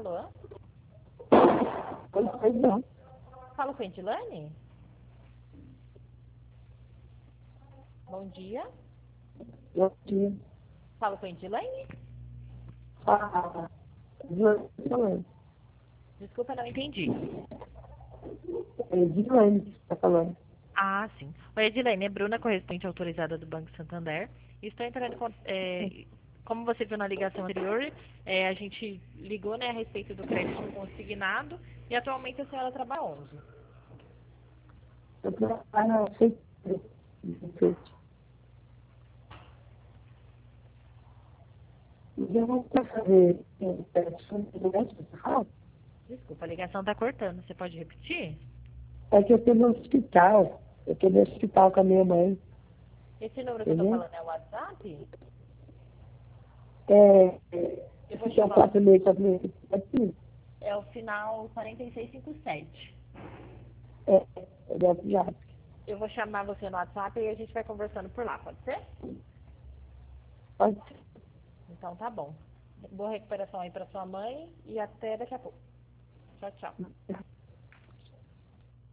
Alô? Pois não. Fala com a Edilane? Bom dia. Bom dia. Fala com a Edilane? Ah, Dilane. Desculpa, não entendi. É Dilane que você está falando. Ah, sim. Oi, Edilene, é Bruna, correspondente autorizada do Banco Santander. Estou entrando como você viu na ligação anterior, a gente ligou, né, a respeito do crédito consignado e atualmente a senhora trabalha onde? Eu trabalho na prefeitura. E eu vou fazer Desculpa, a ligação está cortando. Você pode repetir? é que eu estou no hospital. Eu estou no hospital com a minha mãe. Esse número que eu estou Entendeu? falando é o WhatsApp? Eu vou Que é o chamar. 4645. É o final 4657. É do WhatsApp. Eu vou chamar você no WhatsApp e a gente vai conversando por lá, pode ser? Pode ser. Então tá bom. Boa recuperação aí para sua mãe e até daqui a pouco. Tchau, tchau.